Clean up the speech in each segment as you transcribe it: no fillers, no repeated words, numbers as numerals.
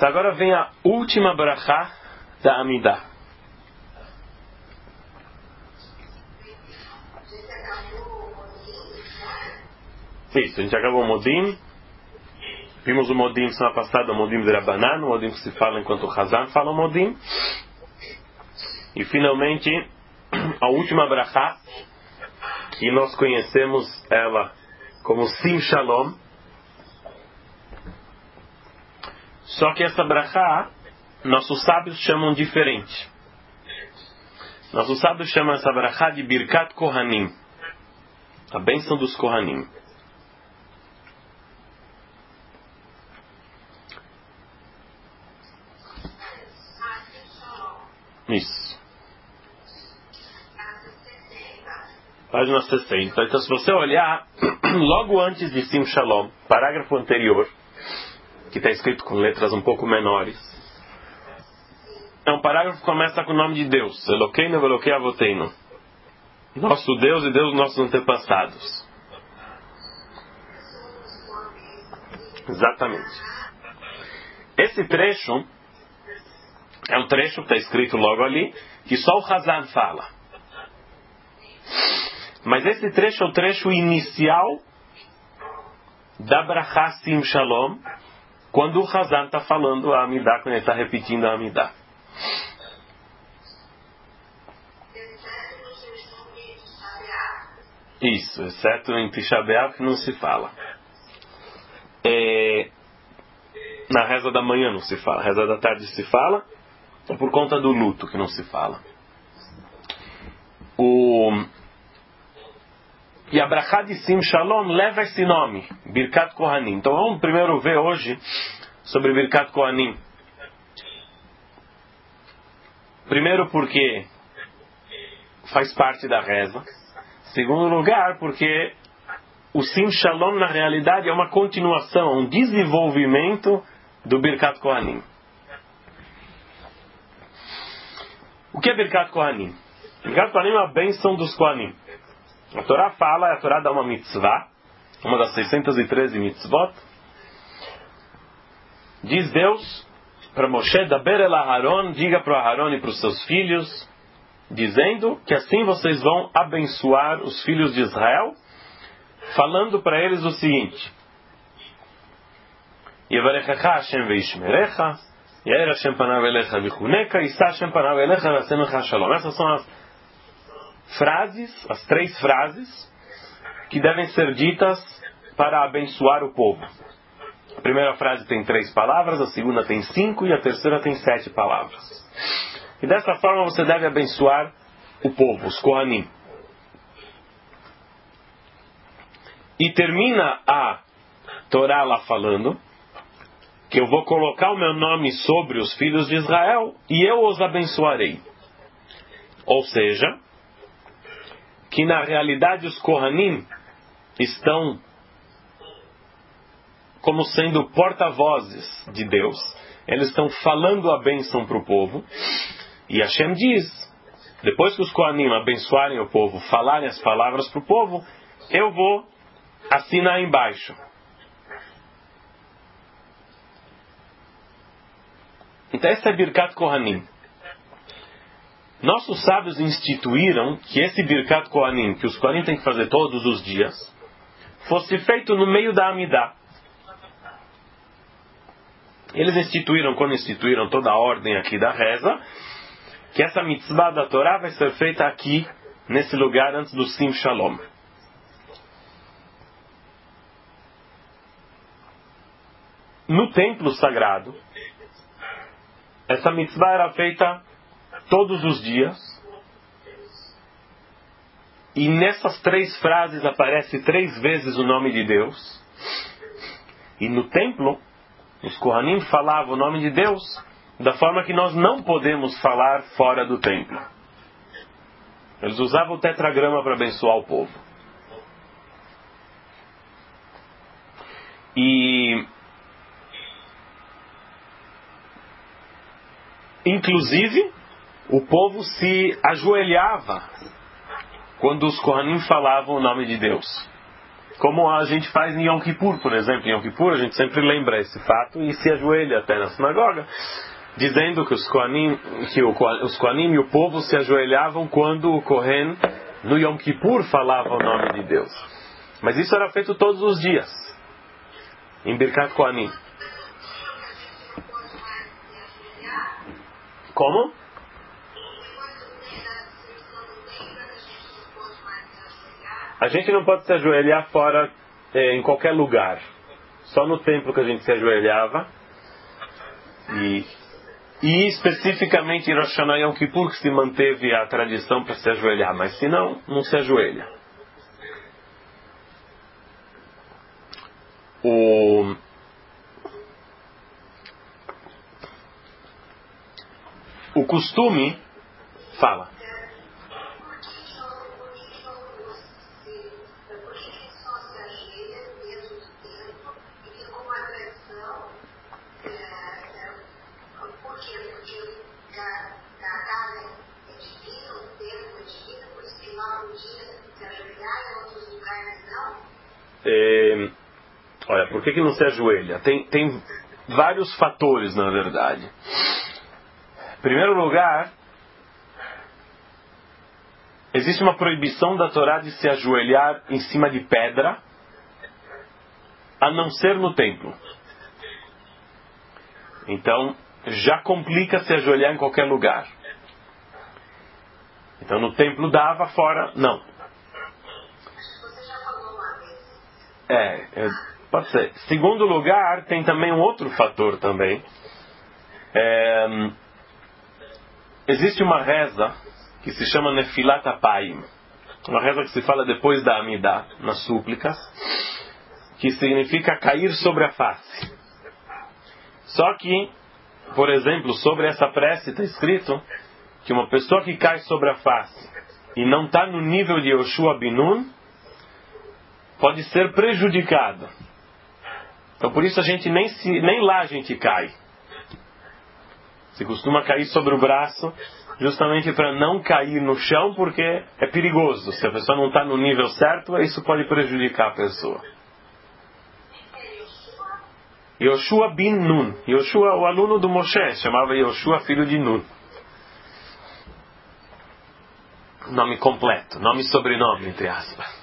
Então agora vem a última brachá da Amidah. Isso, a gente acabou o Modim. Vimos o Modim semana passada, o Modim de Rabanan, o Modim que se fala enquanto o Hazan fala o Modim. E finalmente, a última brachá, que nós conhecemos ela como Sim Shalom. Só que essa brachá, nossos sábios chamam diferente. Nossos sábios chamam essa brachá de Birkat Kohanim, a bênção dos Kohanim. Isso. Página 60. Então, se você olhar, logo antes de Sim Shalom, parágrafo anterior, que está escrito com letras um pouco menores, é um parágrafo que começa com o nome de Deus. Elokeinu velokei avoteinu. Nosso Deus e Deus dos nossos antepassados. Exatamente. Esse trecho é um trecho que está escrito logo ali, que só o Hazan fala. Mas esse trecho é o trecho inicial da Brachá Sim Shalom, quando o Hazan está falando a Amidah, quando ele está repetindo a Amidah. Isso, exceto em Tisha B'Av que não se fala. Na reza da manhã não se fala, reza da tarde se fala, é por conta do luto que não se fala. E a Brachá de Sim Shalom leva esse nome, Birkat Kohanim. Então vamos primeiro ver hoje sobre Birkat Kohanim. Primeiro porque faz parte da reza. Segundo lugar porque o Sim Shalom na realidade é uma continuação, um desenvolvimento do Birkat Kohanim. O que é Birkat Kohanim? Birkat Kohanim é a bênção dos Kohanim. A Torá fala, a Torá dá uma mitzvah, uma das 613 mitzvot. Diz Deus para Moshe, Daber el Aharon, diga para o Aharon e para os seus filhos, dizendo que assim vocês vão abençoar os filhos de Israel, falando para eles o seguinte: Yevarechecha Hashem veishmerecha, Yair Hashem panav elecha vichuneka, Yisa Hashem panav elecha ve'asemecha shalom. Essas são as frases, as 3 frases que devem ser ditas para abençoar o povo. A primeira frase tem 3 palavras, a segunda tem 5 e a terceira tem 7 palavras. E dessa forma você deve abençoar o povo, os Kohanim. E termina a Torá lá falando que eu vou colocar o meu nome sobre os filhos de Israel e eu os abençoarei. Ou seja, que na realidade os Kohanim estão como sendo porta-vozes de Deus. Eles estão falando a bênção para o povo. E Hashem diz, depois que os Kohanim abençoarem o povo, falarem as palavras para o povo, eu vou assinar embaixo. Então essa é Birkat Kohanim. Nossos sábios instituíram que esse Birkat Kohanim, que os Kohanim têm que fazer todos os dias, fosse feito no meio da Amidah. Eles instituíram, quando instituíram toda a ordem aqui da reza, que essa mitzvah da Torá vai ser feita aqui, nesse lugar, antes do Sim Shalom. No templo sagrado, essa mitzvah era feita todos os dias. E nessas 3 frases aparece 3 vezes o nome de Deus. E no templo, os Kohanim falavam o nome de Deus da forma que nós não podemos falar fora do templo. Eles usavam o tetragrama para abençoar o povo. E inclusive o povo se ajoelhava quando os Kohanim falavam o nome de Deus. Como a gente faz em Yom Kippur, por exemplo. Em Yom Kippur a gente sempre lembra esse fato e se ajoelha até na sinagoga, dizendo que os Kohanim e o povo se ajoelhavam quando o Kohen no Yom Kippur falava o nome de Deus. Mas isso era feito todos os dias, em Birkat Kohanim. Como? A gente não pode se ajoelhar fora, em qualquer lugar. Só no templo que a gente se ajoelhava. E especificamente em Rosh Hashanah e Yom Kippur que se manteve a tradição para se ajoelhar. Mas se não, não se ajoelha. O costume fala. Olha, por que não se ajoelha? Tem vários fatores, na verdade. Em primeiro lugar, existe uma proibição da Torá de se ajoelhar em cima de pedra, a não ser no templo. Então, já complica se ajoelhar em qualquer lugar. Então, no templo dava, fora, não. Pode ser. Segundo lugar, tem também um outro fator também. Existe uma reza que se chama Nefilat Apayim. Uma reza que se fala depois da Amidah, nas súplicas, que significa cair sobre a face. Só que, por exemplo, sobre essa prece está escrito que uma pessoa que cai sobre a face e não está no nível de Yoshua bin Nun pode ser prejudicado. Então por isso a gente nem lá a gente cai. Se costuma cair sobre o braço justamente para não cair no chão, porque é perigoso. Se a pessoa não está no nível certo, isso pode prejudicar a pessoa. Yoshua bin Nun. Yoshua, o aluno do Moshe, chamava Yoshua filho de Nun. Nome completo, nome e sobrenome, entre aspas.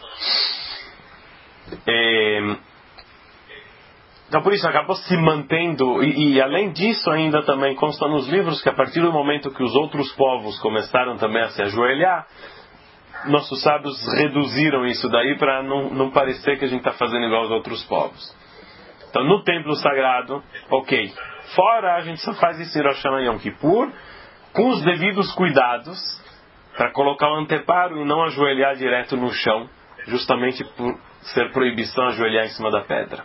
Então por isso acabou se mantendo, e além disso ainda também consta nos livros que a partir do momento que os outros povos começaram também a se ajoelhar, nossos sábios reduziram isso daí para não parecer que a gente está fazendo igual aos outros povos. Então no templo sagrado, ok. Fora a gente só faz isso em Rosh Hashanah e Yom Kippur, com os devidos cuidados, para colocar o anteparo e não ajoelhar direto no chão, justamente por ser proibição ajoelhar em cima da pedra.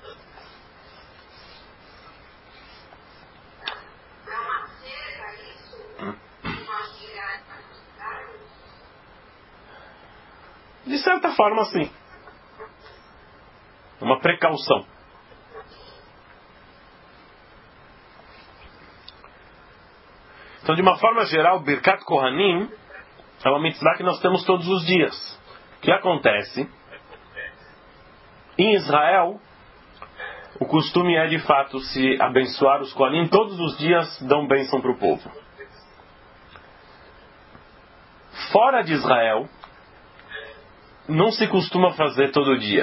De certa forma, sim. Uma precaução. Então, de uma forma geral, Birkat Kohanim é uma mitzvah que nós temos todos os dias. O que acontece? Em Israel, o costume é, de fato, se abençoar os Kohanim. Todos os dias dão bênção para o povo. Fora de Israel, não se costuma fazer todo dia.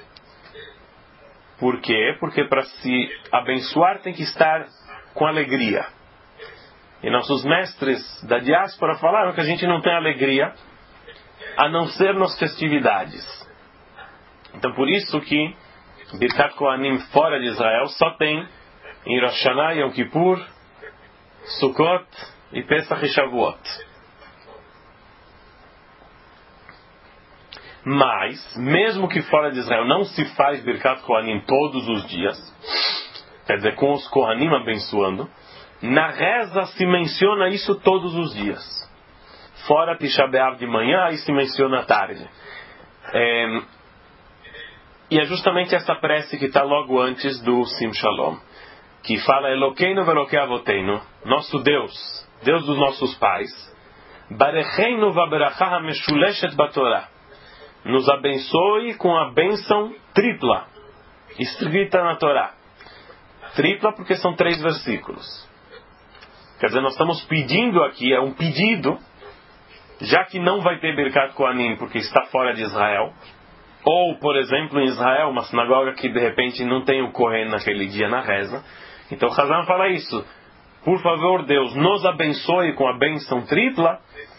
Por quê? Porque para se abençoar tem que estar com alegria. E nossos mestres da diáspora falaram que a gente não tem alegria a não ser nas festividades. Então por isso que Birkat Kohanim fora de Israel só tem em Rosh Hashanah, Yom Kippur, Sukkot e Pesach e Shavuot. Mas, mesmo que fora de Israel não se faz Birkat Kohanim todos os dias, quer dizer, com os Kohanim abençoando, na reza se menciona isso todos os dias. Fora Tisha B'Av de manhã, aí se menciona à tarde. E é justamente essa prece que está logo antes do Sim Shalom, que fala Elokeinu ve'Elokei Avoteinu, nosso Deus, Deus dos nossos pais, Barecheinu va'berachá ha'meshuleshet batorá, nos abençoe com a bênção tripla, escrita na Torá. Tripla porque são 3 versículos. Quer dizer, nós estamos pedindo aqui, é um pedido, já que não vai ter Birkat Kohanim porque está fora de Israel, ou, por exemplo, em Israel, uma sinagoga que de repente não tem o Kohen naquele dia na reza. Então Hazan fala isso: por favor, Deus, nos abençoe com a bênção tripla,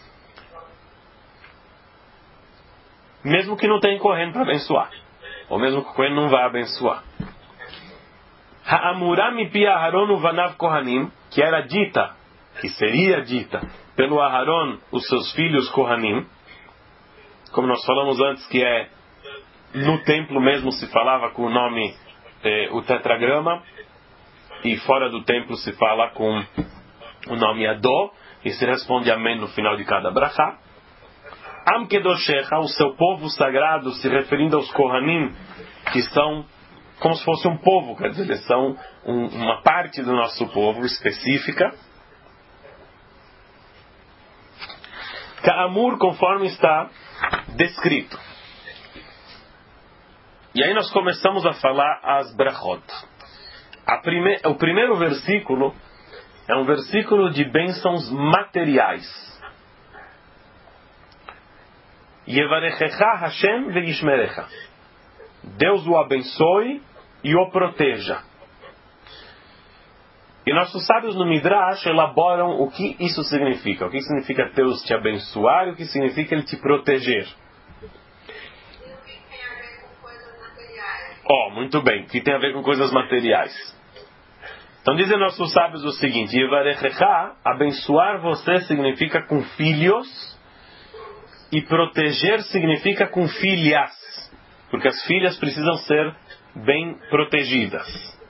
mesmo que não tenha Kohen para abençoar, ou mesmo que o Kohen não vá abençoar. Ha'amura mipi Aharon uvanav Kohanim, que era dita, que seria dita pelo Aharon, os seus filhos Kohanim, como nós falamos antes, que é no templo mesmo se falava com o nome, o tetragrama, e fora do templo se fala com o nome Adó, e se responde amém no final de cada brachá. Am Kedoshecha, o seu povo sagrado, se referindo aos Kohanim, que são como se fosse um povo, quer dizer, eles são uma parte do nosso povo específica. Ka'amur, conforme está descrito. E aí nós começamos a falar as brachot. O primeiro versículo é um versículo de bênçãos materiais. Yevarechecha Hashem ve'yishmerecha. Deus o abençoe e o proteja. E nossos sábios no Midrash elaboram o que isso significa. O que significa Deus te abençoar e o que significa Ele te proteger. Muito bem. O que tem a ver com coisas materiais? Então dizem nossos sábios o seguinte: Yevarechecha, abençoar você significa com filhos, e proteger significa com filhas, porque as filhas precisam ser bem protegidas.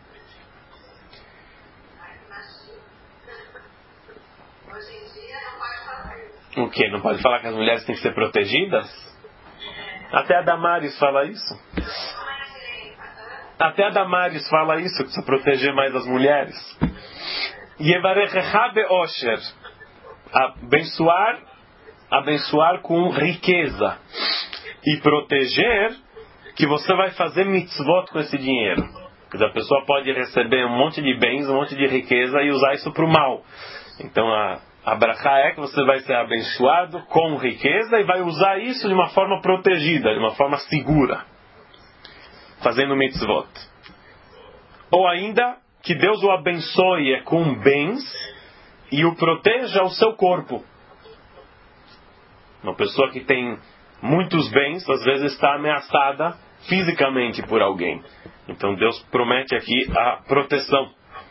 O quê? Não pode falar que as mulheres têm que ser protegidas? Até a Damares fala isso. Até a Damares fala isso, que precisa proteger mais as mulheres. Yevarechecha be'osher, abençoar com riqueza, e proteger que você vai fazer mitzvot com esse dinheiro. Quer dizer, a pessoa pode receber um monte de bens, um monte de riqueza e usar isso para o mal. Então a brachá é que você vai ser abençoado com riqueza e vai usar isso de uma forma protegida, de uma forma segura, fazendo mitzvot. Ou ainda, que Deus o abençoe com bens e o proteja o seu corpo. Uma pessoa que tem muitos bens, às vezes está ameaçada fisicamente por alguém. Então Deus promete aqui a proteção.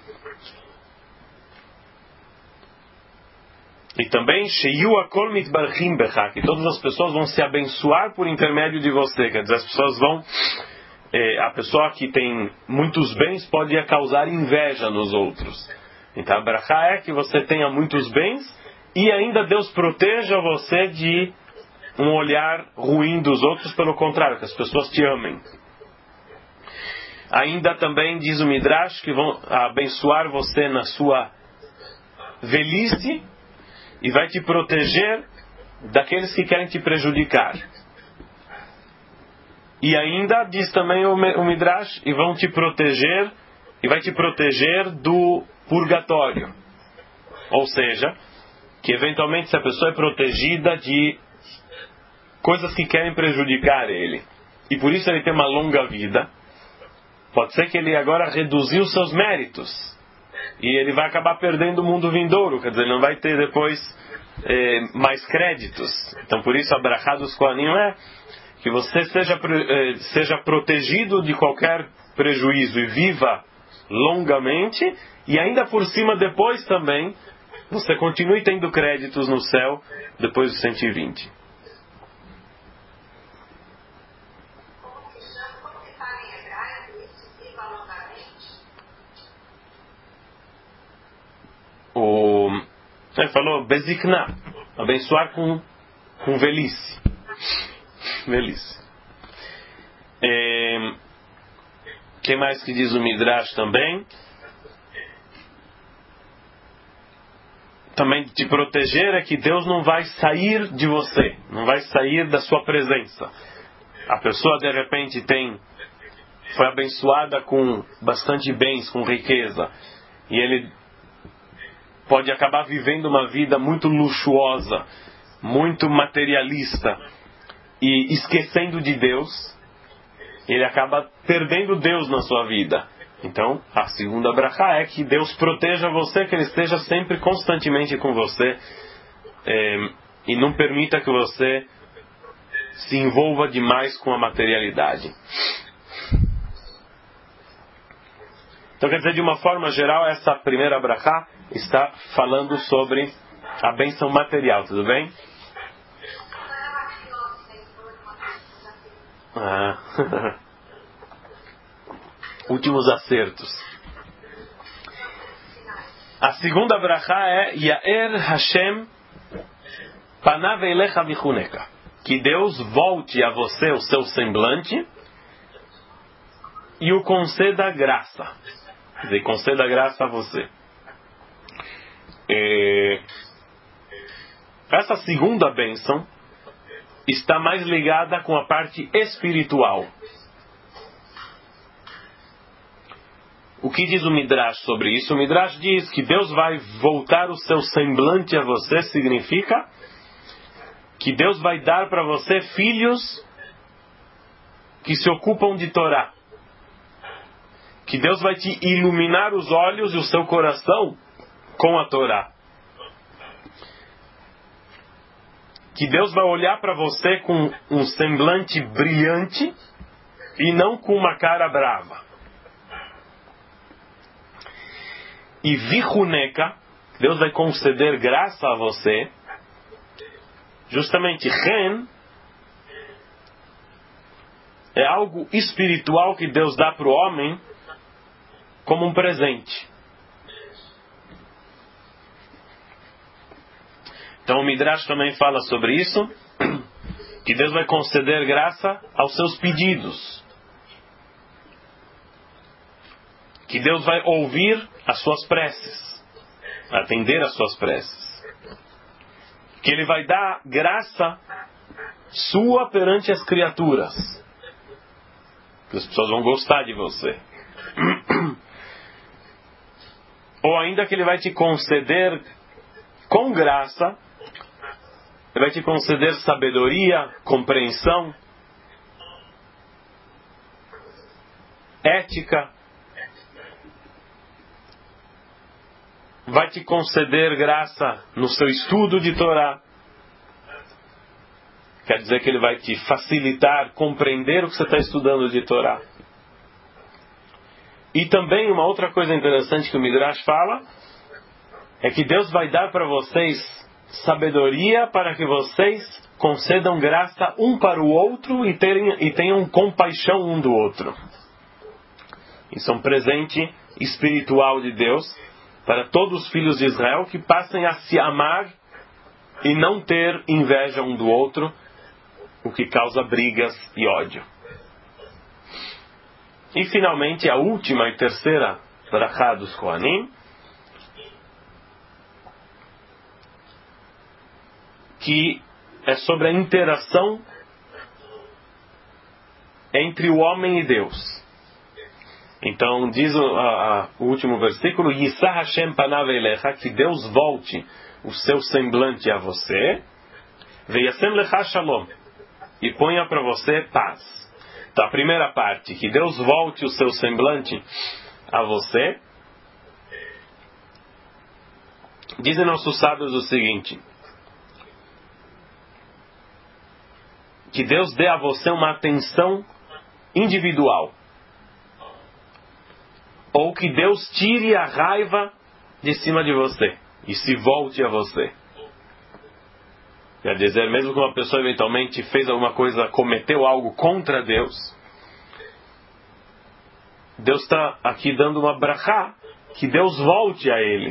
E também, que todas as pessoas vão se abençoar por intermédio de você. Quer dizer, as pessoas vão... a pessoa que tem muitos bens pode causar inveja nos outros. Então a brachá é que você tenha muitos bens e ainda Deus proteja você de um olhar ruim dos outros, pelo contrário, que as pessoas te amem. Ainda também diz o Midrash que vão abençoar você na sua velhice e vai te proteger daqueles que querem te prejudicar. E ainda diz também o Midrash, e vão te proteger, e vai te proteger do purgatório. Ou seja, que eventualmente se a pessoa é protegida de coisas que querem prejudicar ele, e por isso ele tem uma longa vida, pode ser que ele agora reduziu seus méritos, e ele vai acabar perdendo o mundo vindouro, quer dizer, ele não vai ter depois mais créditos. Então por isso a brachá dos Kohanim é que você seja protegido de qualquer prejuízo e viva longamente, e ainda por cima depois também você continue tendo créditos no céu depois dos 120. Ele falou bezikna, abençoar com velhice. Velhice. Que mais que diz o Midrash também? Também te proteger é que Deus não vai sair de você, não vai sair da sua presença. a pessoa de repente foi abençoada com bastante bens, com riqueza, e ele pode acabar vivendo uma vida muito luxuosa, muito materialista, e esquecendo de Deus, ele acaba perdendo Deus na sua vida. Então, a segunda brachá é que Deus proteja você, que Ele esteja sempre, constantemente com você, e não permita que você se envolva demais com a materialidade. Então, quer dizer, de uma forma geral, essa primeira brachá está falando sobre a bênção material, tudo bem? Últimos acertos. A segunda brachá é Yaer Hashem Panav Eilecha Vichuneka, que Deus volte a você o seu semblante e o conceda graça. Quer dizer, conceda graça a você. Essa segunda bênção está mais ligada com a parte espiritual. O que diz o Midrash sobre isso? O Midrash diz que Deus vai voltar o seu semblante a você, significa que Deus vai dar para você filhos que se ocupam de Torá. Que Deus vai te iluminar os olhos e o seu coração com a Torá. Que Deus vai olhar para você com um semblante brilhante e não com uma cara brava. E vichuneka, Deus vai conceder graça a você. Justamente, ren é algo espiritual que Deus dá para o homem como um presente. Então o Midrash também fala sobre isso, que Deus vai conceder graça aos seus pedidos. Que Deus vai ouvir as suas preces, atender as suas preces. Que Ele vai dar graça sua perante as criaturas. Que as pessoas vão gostar de você. Ou ainda que Ele vai te conceder com graça, Ele vai te conceder sabedoria, compreensão, ética. Vai te conceder graça no seu estudo de Torá. Quer dizer que Ele vai te facilitar, compreender o que você está estudando de Torá. E também uma outra coisa interessante que o Midrash fala é que Deus vai dar para vocês sabedoria para que vocês concedam graça um para o outro e tenham compaixão um do outro. Isso é um presente espiritual de Deus para todos os filhos de Israel, que passem a se amar e não ter inveja um do outro, o que causa brigas e ódio. E finalmente a última e terceira brachá dos Kohanim, que é sobre a interação entre o homem e Deus. Então diz o último versículo, Yisah Hashem panav eilecha, que Deus volte o seu semblante a você, Veyasem lecha shalom, e ponha para você paz. Então a primeira parte, que Deus volte o seu semblante a você. Dizem nossos sábios o seguinte, que Deus dê a você uma atenção individual. Ou que Deus tire a raiva de cima de você e se volte a você. Quer dizer, mesmo que uma pessoa eventualmente fez alguma coisa, cometeu algo contra Deus, Deus está aqui dando uma brachá, que Deus volte a ele.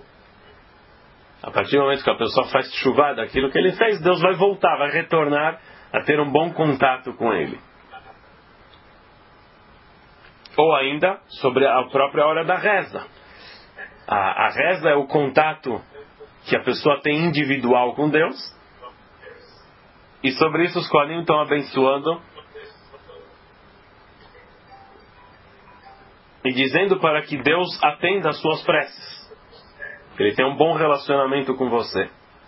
A partir do momento que a pessoa faz chuvá daquilo que ele fez, Deus vai voltar, vai retornar a ter um bom contato com ele. Ou ainda, sobre a própria hora da reza. A reza é o contato que a pessoa tem individual com Deus. E sobre isso os Kohanim estão abençoando e dizendo para que Deus atenda às suas preces, que Ele tenha um bom relacionamento com você.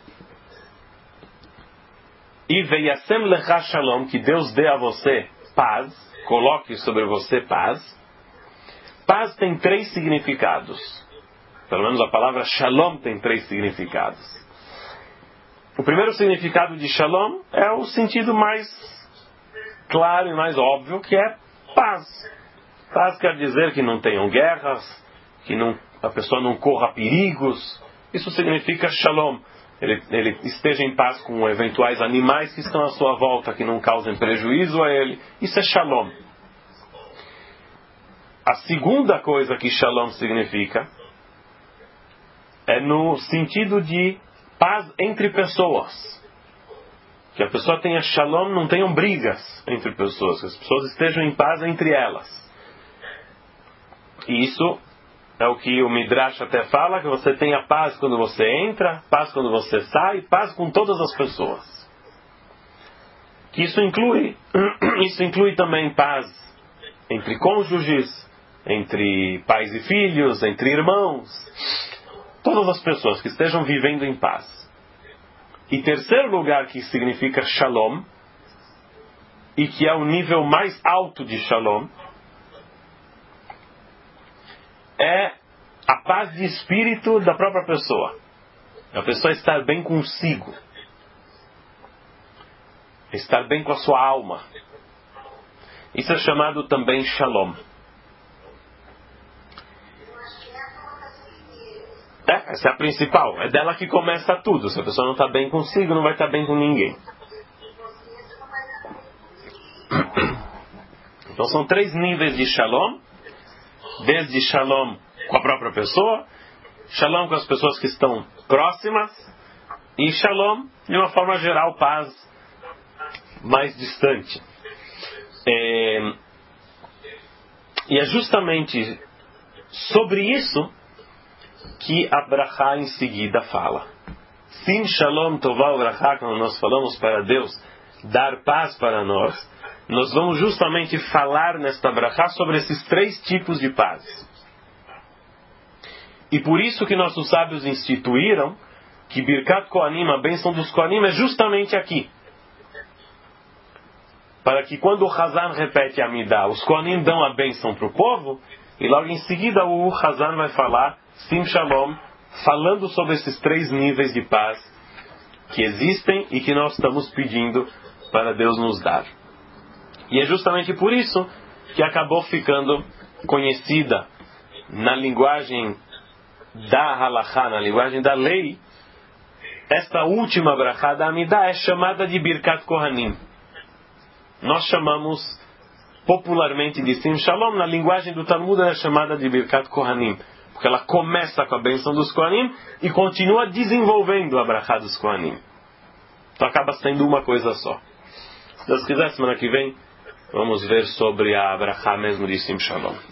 E veiasem lecha shalom, que Deus dê a você paz, coloque sobre você paz. Paz tem 3 significados. Pelo menos a palavra shalom tem 3 significados. O primeiro significado de shalom é o sentido mais claro e mais óbvio, que é paz. Paz quer dizer que não tenham guerras, que a pessoa não corra perigos. Isso significa shalom. Ele esteja em paz com eventuais animais que estão à sua volta, que não causem prejuízo a ele. Isso é shalom. A segunda coisa que shalom significa é no sentido de paz entre pessoas. Que a pessoa tenha shalom, não tenham brigas entre pessoas, que as pessoas estejam em paz entre elas. E isso é o que o Midrash até fala, que você tenha paz quando você entra, paz quando você sai, paz com todas as pessoas. Que isso inclui também paz entre cônjuges, entre pais e filhos, entre irmãos, todas as pessoas que estejam vivendo em paz. E terceiro lugar que significa shalom, e que é o nível mais alto de shalom, é a paz de espírito da própria pessoa. A pessoa estar bem consigo. Estar bem com a sua alma. Isso é chamado também shalom. Essa é a principal. É dela que começa tudo. Se a pessoa não está bem consigo, não vai estar bem com ninguém. Então são 3 níveis de shalom. Desde shalom com a própria pessoa, shalom com as pessoas que estão próximas, e shalom, de uma forma geral, paz mais distante. E é justamente sobre isso que a brachá em seguida fala. Sim, shalom, tová, brachá, quando nós falamos para Deus dar paz para nós vamos justamente falar nesta brachá sobre esses 3 tipos de paz. E por isso que nossos sábios instituíram que Birkat Kohanim, a bênção dos Kohanim, é justamente aqui. Para que quando o Hazan repete a Amidah, os Kohanim dão a bênção para o povo, e logo em seguida o Hazan vai falar Sim Shalom, falando sobre esses 3 níveis de paz que existem e que nós estamos pedindo para Deus nos dar. E é justamente por isso que acabou ficando conhecida na linguagem da halachá, na linguagem da lei, esta última brachá da Amidah é chamada de Birkat Kohanim. Nós chamamos popularmente de Sim Shalom, na linguagem do Talmud ela é chamada de Birkat Kohanim, porque ela começa com a bênção dos Kohanim e continua desenvolvendo a brachá dos Kohanim. Então acaba sendo uma coisa só. Se Deus quiser, semana que vem, vamos ver sobre a brachá mesmo de Sim Shalom.